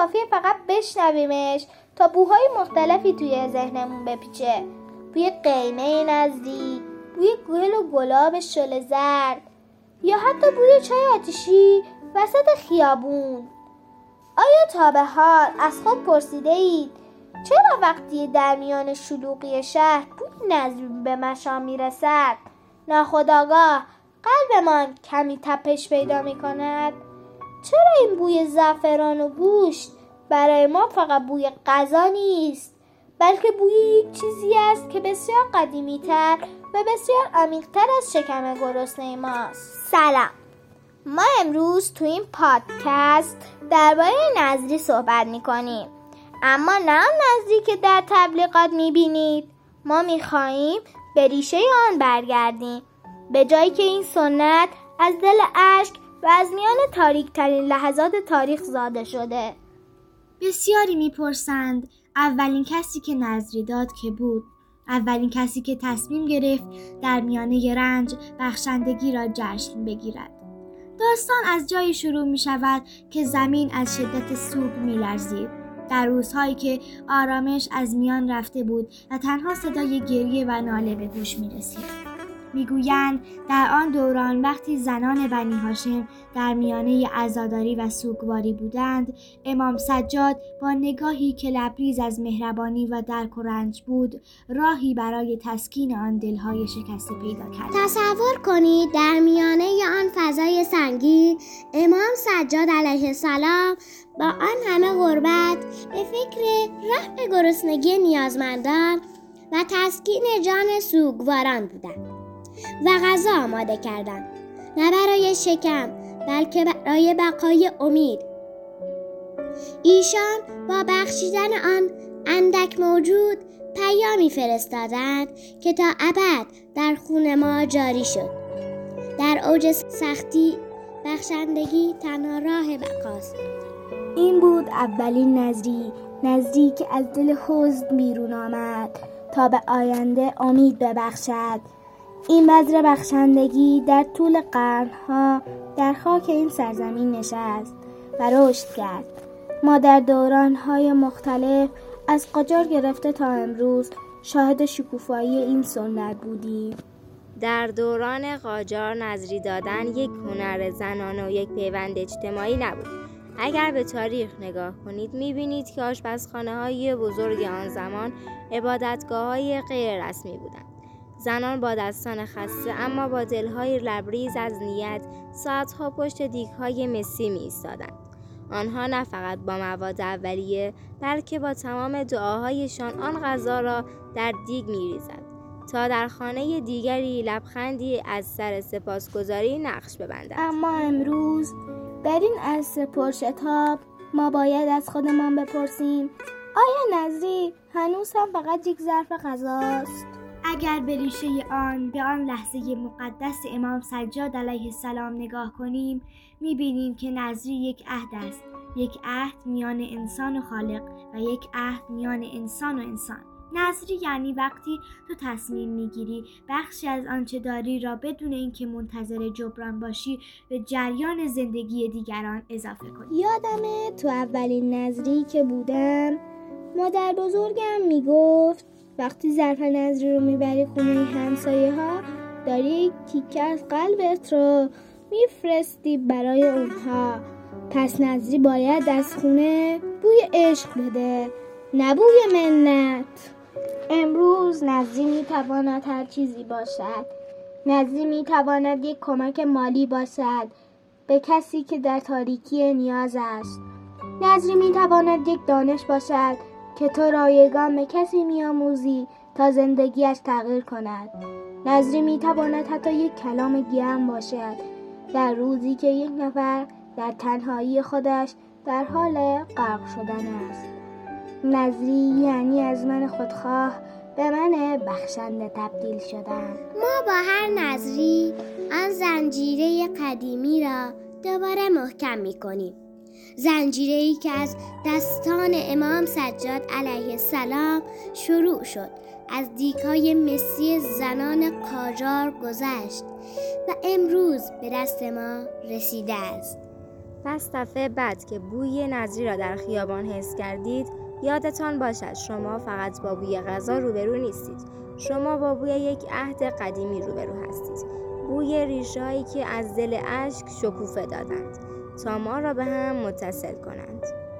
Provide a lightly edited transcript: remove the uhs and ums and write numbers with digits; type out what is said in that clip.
کافیه فقط بشنویمش تا بوهای مختلفی توی ذهنمون بپیچه. بوی قیمه نزدیک، بوی گل و گلاب شل زرد، یا حتی بوی چای آتشی وسط خیابون. آیا تا به حال از خود پرسیده اید چرا وقتی در میان شلوغی شهر بوی نزدیک به مشام میرسد ناخودآگاه قلبمان کمی تپش پیدا میکند؟ چرا این بوی زعفران و گوشت برای ما فقط بوی غذا نیست، بلکه بوی یک چیزی است که بسیار قدیمی‌تر و بسیار عمیق‌تر از شکم گرسنه ماست؟ سلام، ما امروز تو این پادکست درباره نظری صحبت می‌کنیم، اما نه نظری که در تبلیغات می‌بینید. ما می‌خواهیم به ریشه آن برگردیم، به جایی که این سنت از دل اشک و از میان تاریک‌ترین لحظات تاریخ زاده شده. بسیاری میپرسند اولین کسی که نظری داد که بود؟ اولین کسی که تصمیم گرفت در میانه رنج بخشندگی را جشن بگیرد. داستان از جایی شروع می شود که زمین از شدت سوگ می لرزید. در روزهایی که آرامش از میان رفته بود و تنها صدای گریه و ناله به گوش می رسید. میگویند در آن دوران وقتی زنان بنی هاشم در میانه عزاداری و سوگواری بودند، امام سجاد با نگاهی که لبریز از مهربانی و درک و رنج بود، راهی برای تسکین آن دلهای شکسته پیدا کرد. تصور کنید در میانه آن فضای سنگین امام سجاد علیه السلام با آن همه غربت به فکر رفع گرسنگی نیازمندان و تسکین جان سوگواران بودند و غذا آماده کردند، نه برای شکم بلکه برای بقای امید. ایشان با بخشیدن آن اندک موجود پیامی فرستادند که تا ابد در خون ما جاری شد. در اوج سختی بخشندگی تنها راه بقاست. این بود اولین نظری که از دل حزن بیرون آمد تا به آینده امید ببخشد. این بذر بخشندگی در طول قرنها در خاک این سرزمین نشست و رشد کرد. ما در دورانهای مختلف از قاجار گرفته تا امروز شاهد شکوفایی این سنت بودیم. در دوران قاجار نظری دادن یک هنر زنانه و یک پیوند اجتماعی نبود. اگر به تاریخ نگاه کنید می‌بینید که آشپزخانه‌های بزرگ آن زمان عبادتگاه‌های غیر رسمی بودند. زنان با دستان خسته اما با دلهای لبریز از نیت ساعتها پشت دیگ‌های مسی می‌ایستادند. آنها نه فقط با مواد اولیه بلکه با تمام دعاهایشان آن غذا را در دیگ می‌ریزد تا در خانه دیگری لبخندی از سر سپاسگزاری نقش ببندد. اما امروز در این عصر پرشتاب ما باید از خودمان بپرسیم آیا نظری هنوز هم فقط یک ظرف غذاست؟ اگر به ریشه آن به آن لحظه مقدس امام سجاد علیه السلام نگاه کنیم، می‌بینیم که نظری یک عهد است، یک عهد میان انسان و خالق و یک عهد میان انسان و انسان. نظری یعنی وقتی تو تصمیم میگیری بخشی از آنچه داری را بدون اینکه منتظر جبران باشی به جریان زندگی دیگران اضافه کنی. یادمه تو اولین نظری که بودم مادر بزرگم میگفت وقتی ظرف نظری رو میبری خونه همسایه ها داری یک تیکه از قلبت رو میفرستی برای اونها. پس نظری باید از خونه بوی عشق بده، نه بوی منت. امروز نظری میتواند هر چیزی باشد. نظری میتواند یک کمک مالی باشد به کسی که در تاریکی نیاز است. نظری میتواند یک دانش باشد که تو رایگان به کسی میآموزی تا زندگیش تغییر کند. نظری میتواند حتی یک کلام گرم باشد در روزی که یک نفر در تنهایی خودش در حال غرق شدن است. نظری یعنی از من خودخواه به من بخشنده تبدیل شدن. ما با هر نظری آن زنجیره قدیمی را دوباره محکم می‌کنیم. زنجیره‌ای که از دستان امام سجاد علیه السلام شروع شد، از دیگ‌های مسی زنان قاجار گذشت و امروز به دست ما رسیده است. پس دفعه بعد که بوی نظری را در خیابان حس کردید، یادتان باشد شما فقط با بوی غذا روبرو نیستید. شما با بوی یک عهد قدیمی روبرو هستید. بوی ریشه‌هایی که از دل اشک شکوفه دادند تا ما را به هم متصل کنند.